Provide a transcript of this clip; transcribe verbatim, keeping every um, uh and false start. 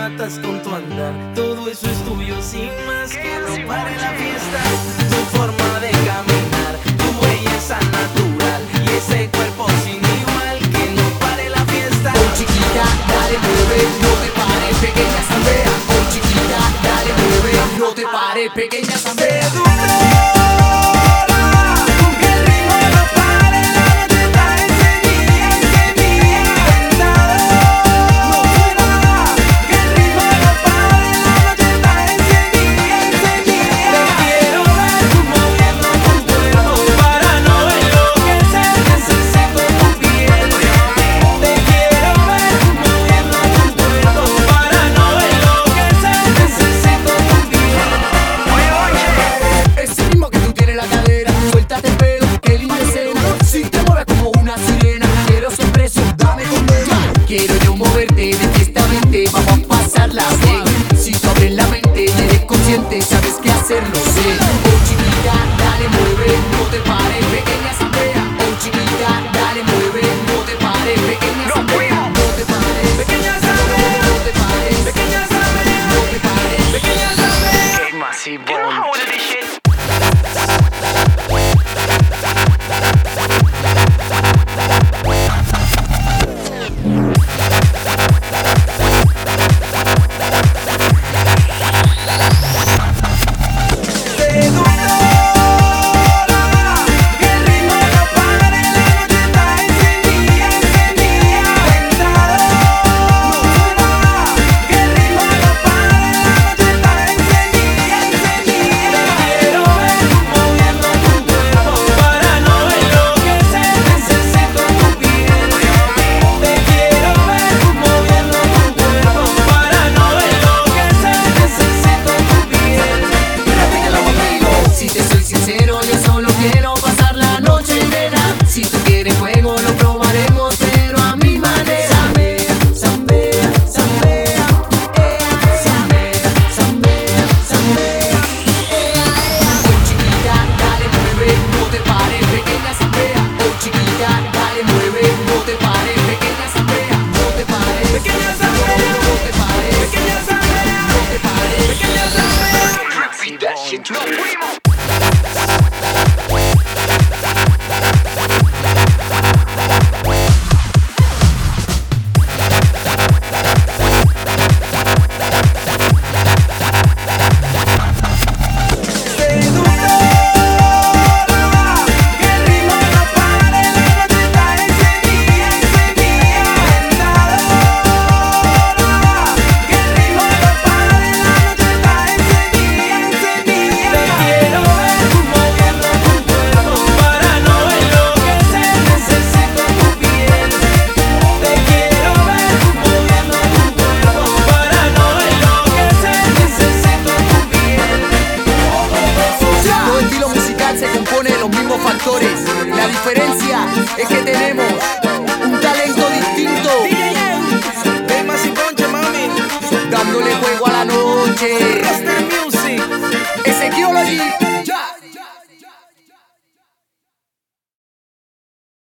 matas con tu andar. Todo eso es tuyo sin más que no pare la fiesta. Tu forma de caminar, tu belleza natural y ese cuerpo sin igual que no pare la fiesta. Oh chiquita, dale mueve, no te pares, pequeña zambea. Oh chiquita, dale mueve, no te pares, pequeña zambea. Quiero yo moverte de fiesta, vente, vamos a pasarla bien. Si tú abres la mente y eres consciente, sabes que hacerlo sé. Oh chiquita, dale mueve, no te pares, pequeña zambea. Oh chiquita, dale mueve, no te pares, pequeña zambea. No te pares, pequeña zambea. No te pares, pequeña zambea. No te pares, pequeña zambea. Massive Bone. Nos fuimos. La diferencia es que tenemos un talento distinto. D J Massive Bone, mami, dándole juego a la noche. Rasta Music. Ezequiology.